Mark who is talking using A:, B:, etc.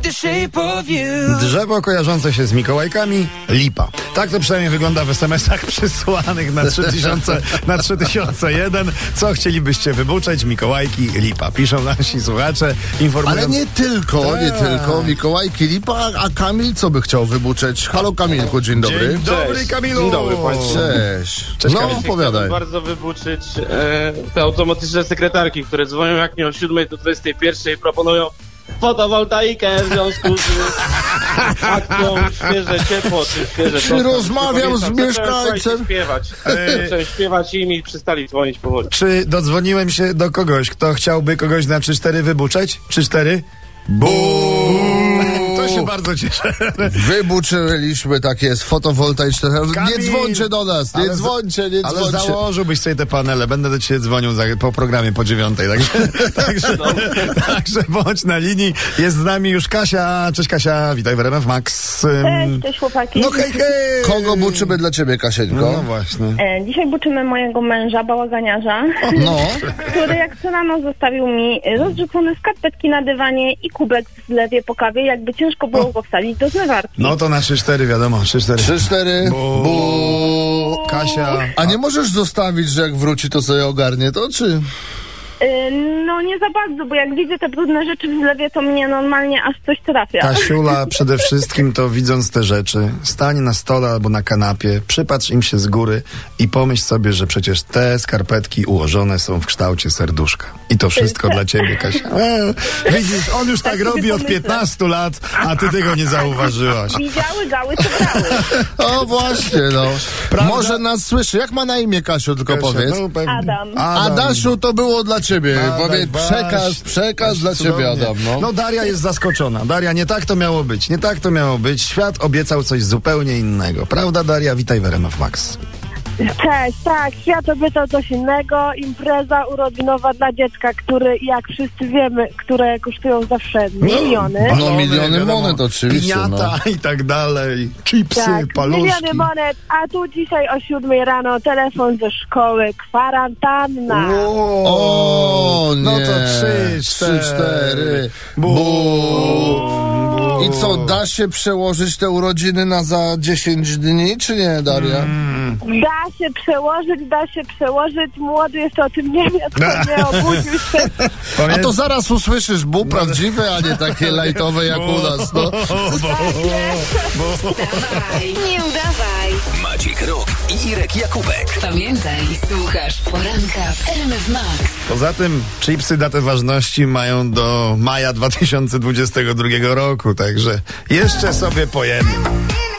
A: Drzewo kojarzące się z Mikołajkami, lipa. Tak to przynajmniej wygląda w SMS-ach przysłanych na 3001. Co chcielibyście wybuczeć? Mikołajki, lipa. Piszą nasi słuchacze, informując...
B: Ale nie tylko. Mikołajki, lipa, a Kamil co by chciał wybuczeć? Halo Kamilku, dzień dobry.
A: Dzień dobry, Kamilu.
C: Dzień dobry państwu.
B: Cześć.
A: Kamil.
B: Opowiadaj.
C: Chciałbym bardzo wybuczyć te automatyczne sekretarki, które dzwonią jak nie o 7 do 21 i proponują fotowoltaikę w związku z akcją świeże ciepło, czy świeże...
B: Czy rozmawiam z mieszkańcem?
C: Zacząłem śpiewać i mi przestali dzwonić powoli.
A: Czy dodzwoniłem się do kogoś, kto chciałby kogoś na 3-4 wybuczeć? 3-4? To się bardzo cieszę.
B: Wybuczyliśmy, tak jest, fotowoltaiczne.
A: Kamil,
B: nie dzwońcie do nas, nie dzwońcie.
A: Ale założyłbyś sobie te panele, będę do ciebie dzwonił po programie po 9, także bądź na linii. Jest z nami już Kasia. Cześć Kasia, witaj w RMF Max.
D: Cześć chłopaki.
A: No hej, hej.
B: Kogo buczymy dla ciebie, Kasieńko?
A: No właśnie.
D: Dzisiaj buczymy mojego męża, bałaganiarza,
B: No.
D: który jak co rano zostawił mi rozrzucone skarpetki na dywanie i kubek w zlewie po kawie, jakby ciężko było go wsadzić do zmywarki.
A: No to na 3-4 wiadomo, 3-4.
B: 3-4. Bu.
A: Kasia.
B: A nie możesz zostawić, że jak wróci, to sobie ogarnie to, czy...
D: No nie za bardzo, bo jak widzę te brudne rzeczy w zlewie, to mnie normalnie aż coś trafia.
A: Kasiula przede wszystkim to widząc te rzeczy, stań na stole albo na kanapie, przypatrz im się z góry i pomyśl sobie, że przecież te skarpetki ułożone są w kształcie serduszka. I to wszystko dla ciebie, Kasia. Widzisz, on już tak robi od 15 lat, a ty tego nie zauważyłaś.
D: Widziały gały, co brały.
B: O właśnie, no.
A: Prawda?
B: Może nas słyszy. Jak ma na imię Kasiu, tylko
A: Kasia,
B: powiedz?
A: no, pewnie.
D: Adam.
B: Adasiu, to było dla ciebie. Powiedz,
A: Adaś,
B: przekaz dla ciebie, Adam.
A: No Daria jest zaskoczona. Daria, nie tak to miało być. Nie tak to miało być. Świat obiecał coś zupełnie innego. Prawda, Daria? Witaj w RMF Max.
E: Cześć, tak, świat obiecał coś innego, impreza urodzinowa dla dziecka, który, jak wszyscy wiemy, które kosztują zawsze miliony.
B: No, miliony monet oczywiście,
A: Piniata i tak dalej. Chipsy,
E: Tak,
A: paluszki.
E: miliony monet, a tu dzisiaj o 7 rano telefon ze szkoły, kwarantanna.
B: O nie.
A: No to 3-4.
B: I co, da się przełożyć te urodziny na za 10 dni, czy nie, Daria?
E: Da się przełożyć, młody jeszcze o tym nie wie, to nie obudził się.
B: A to zaraz usłyszysz prawdziwe, a nie takie lajtowe jak u nas, no.
F: Nie udawaj.
G: Maciek Rok i Irek Jakubek.
F: Pamiętaj, słuchasz poranka w RMF Max.
A: Poza tym chipsy datę ważności mają do maja 2022 roku, także jeszcze sobie pojemy.